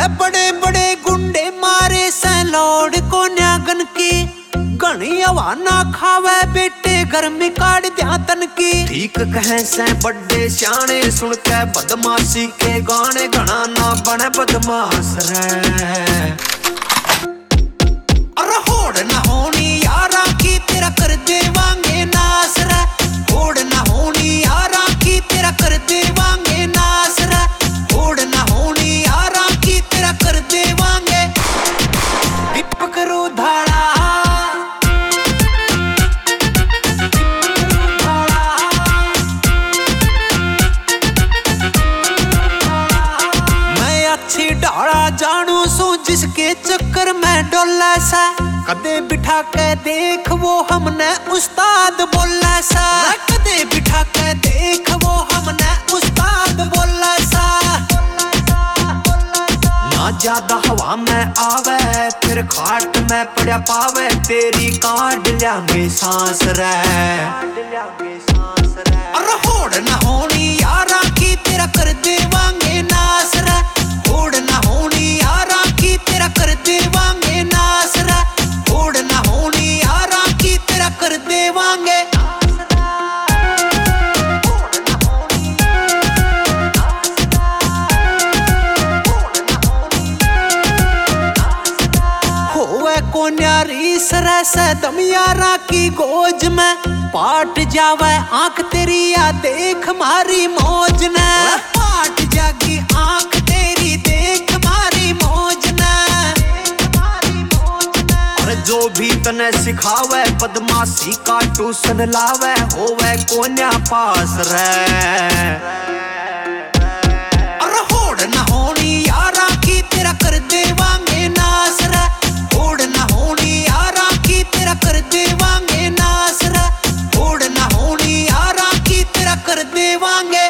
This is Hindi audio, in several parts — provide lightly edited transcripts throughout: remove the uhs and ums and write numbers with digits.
बड़े बड़े गुंडे मारे से लौड़ को न्यागन की घनी हवा ना खावे बेटे गर्मी काट दिया तन की। ठीक कहे से बड़े सियाने सुन के बदमाशी के गाने घना ना बने बदमाश रे। अरे होड़ ना होनी यारा की तेरा कर देवांगे नास रे। होड़ ना होनी यारा की तेरा कर देवांगे नास रे। होड़ ना होनी यारा की तेरा कर देवांगे। दीपक रूधाड़ा ढाला जानू सू जिसके चक्कर में डोला सा। कदे बिठा के देख वो हमने उस्ताद बोला सा। कदे बिठा के देख वो हमने उस्ताद बोला सा। ना ज्यादा हवा में आवे फिर खाट में पड़ा पावे तेरी काट लियांगे सांस रे। अरे होड़ ना होनी यारा की तेरा कर देवांगे नास रे। होड़ ना होनी यारा की तेरा कर देवांगे नास रे। होड़ ना होनी यारा की तेरा कर देवांगे। होवे को न्यारी सरे से दम यारा की गोज में पाट जावे आंख तेरी या देख मारी मौज न। पाट जागी आंख तेरी देख मारी मौज न। और जो भी तने सिखावे बदमाशी का ट्यूशन लावे होवे कोन्या पास रे। अरे होड़ ना होनी यारा की तेरा कर देवांगे नास रे। होड़ ना होनी यारा की तेरा कर देवांगे नास रे। होड़ ना होनी यारा की तेरा कर देवांगे।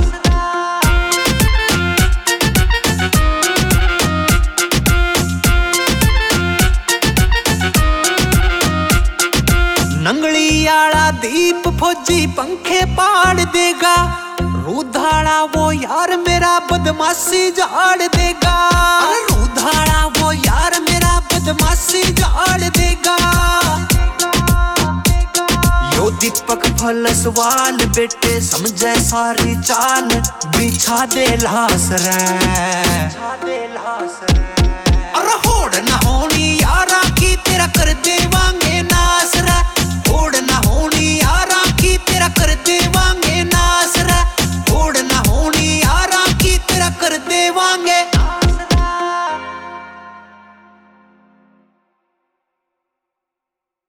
नंगली आला दीप फौजी पंखे पाड़ देगा। रूधाड़ा वो यार मेरा बदमाशी झाड़ देगा। रूधाड़ा वो यार मेरा बदमाशी झाड़ देगा। यो दीपक फल सवाल बेटे समझे सारी चाल बिछा दे लास रे। अरे होड़ ना होनी यारा की तेरा कर देवांगे।